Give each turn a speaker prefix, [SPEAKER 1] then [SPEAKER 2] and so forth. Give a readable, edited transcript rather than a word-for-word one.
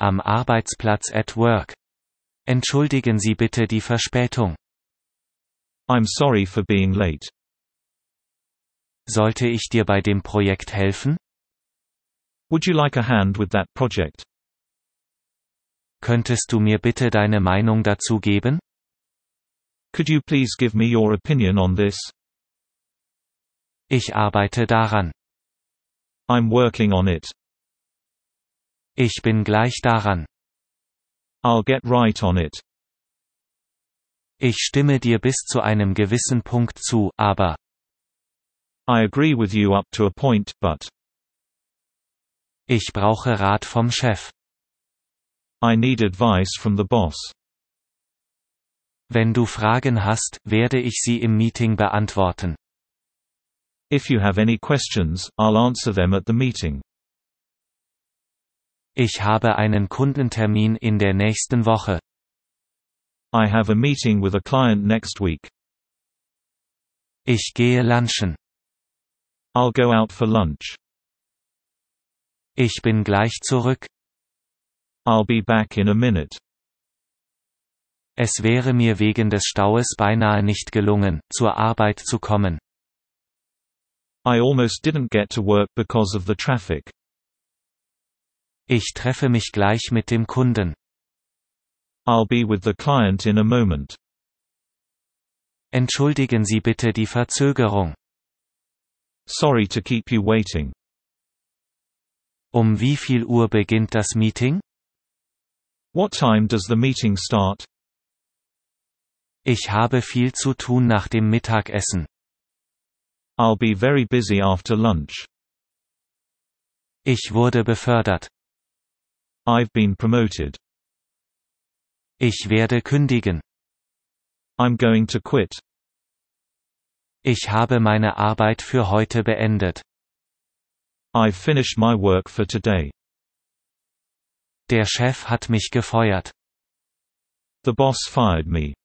[SPEAKER 1] am Arbeitsplatz at work. Entschuldigen Sie bitte die Verspätung.
[SPEAKER 2] I'm sorry for being late.
[SPEAKER 1] Sollte ich dir bei dem Projekt helfen?
[SPEAKER 2] Would you like a hand with that project?
[SPEAKER 1] Könntest du mir bitte deine Meinung dazu geben?
[SPEAKER 2] Could you please give me your opinion on this?
[SPEAKER 1] Ich arbeite daran.
[SPEAKER 2] I'm working on it.
[SPEAKER 1] Ich bin gleich daran.
[SPEAKER 2] I'll get right on it.
[SPEAKER 1] Ich stimme dir bis zu einem gewissen Punkt zu, aber.
[SPEAKER 2] I agree with you up to a point, but.
[SPEAKER 1] Ich brauche Rat vom Chef.
[SPEAKER 2] I need advice from the boss.
[SPEAKER 1] Wenn du Fragen hast, werde ich sie im Meeting beantworten.
[SPEAKER 2] If you have any questions, I'll answer them at the meeting.
[SPEAKER 1] Ich habe einen Kundentermin in der nächsten Woche.
[SPEAKER 2] I have a meeting with a client next week.
[SPEAKER 1] Ich gehe lunchen.
[SPEAKER 2] I'll go out for lunch.
[SPEAKER 1] Ich bin gleich zurück.
[SPEAKER 2] I'll be back in a minute.
[SPEAKER 1] Es wäre mir wegen des Staues beinahe nicht gelungen, zur Arbeit zu kommen.
[SPEAKER 2] I almost didn't get to work because of the traffic.
[SPEAKER 1] Ich treffe mich gleich mit dem Kunden.
[SPEAKER 2] I'll be with the client in a moment.
[SPEAKER 1] Entschuldigen Sie bitte die Verzögerung.
[SPEAKER 2] Sorry to keep you waiting.
[SPEAKER 1] Um wie viel Uhr beginnt das Meeting?
[SPEAKER 2] What time does the meeting start?
[SPEAKER 1] Ich habe viel zu tun nach dem Mittagessen.
[SPEAKER 2] I'll be very busy after lunch.
[SPEAKER 1] Ich wurde befördert.
[SPEAKER 2] I've been promoted.
[SPEAKER 1] Ich werde kündigen.
[SPEAKER 2] I'm going to quit.
[SPEAKER 1] Ich habe meine Arbeit für heute beendet.
[SPEAKER 2] I've finished my work for today.
[SPEAKER 1] Der Chef hat mich gefeuert.
[SPEAKER 2] The boss fired me.